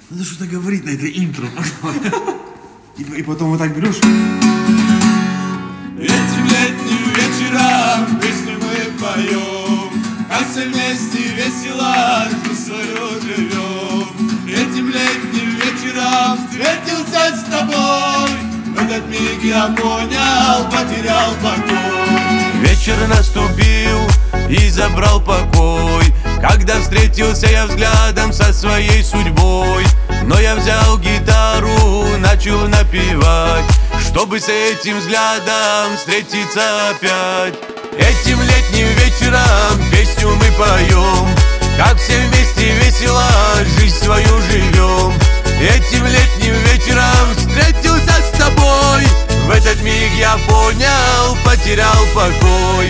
Надо что-то говорить на это интро. И потом вот так берешь. Этим летним вечером песню мы поем, как все вместе весело жизнь свою живем. Этим летним вечером встретился с тобой, в этот миг я понял, потерял покой. Вечер наступил и забрал покой, когда встретился я взглядом со своей судьбой. Но я взял гитару, начал напевать, чтобы с этим взглядом встретиться опять. Этим летним вечером песню мы поем, как все вместе весело жизнь свою живем. Этим летним вечером встретился с тобой, в этот миг я понял, потерял покой.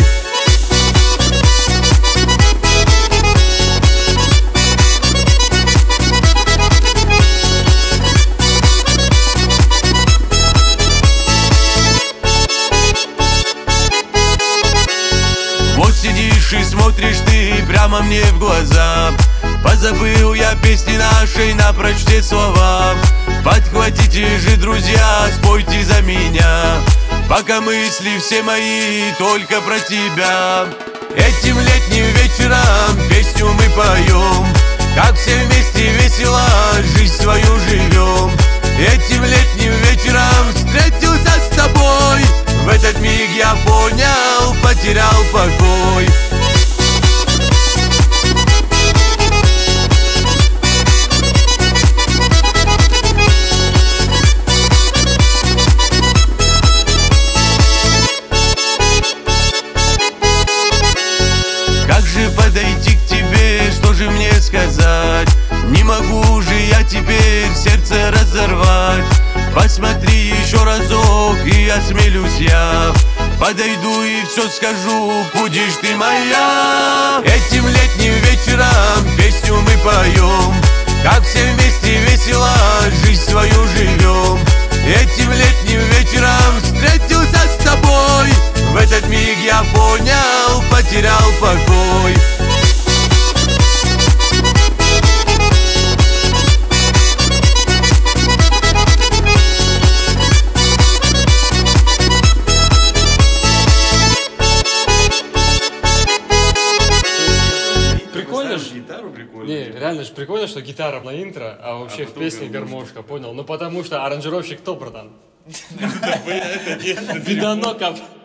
Вот сидишь и смотришь ты прямо мне в глаза. Позабыл я песни нашей напрочь все слова. Подхватите же, друзья, спойте за меня, пока мысли все мои только про тебя. Этим летним вечером песню мы поем, как все вместе весело жизнь свою живем. Этим летним вечером встретился с тобой, в этот миг я понял, потерял покой. Как же подойти к тебе, что же мне сказать? Не могу же я теперь сердце разорвать. Посмотри еще разок, и осмелюсь я. Подойду и все скажу, будешь ты моя. Этим летним вечером песню мы поем, как все вместе весело жизнь свою живем. Этим летним вечером встретился с тобой, в этот миг я понял, потерял покой. Прикольно ж? Гитару прикольно. Не, реально же прикольно, что гитара на интро, а вообще в потом песне гармошка, понял? Ну потому что аранжировщик кто, братан? Видоноков.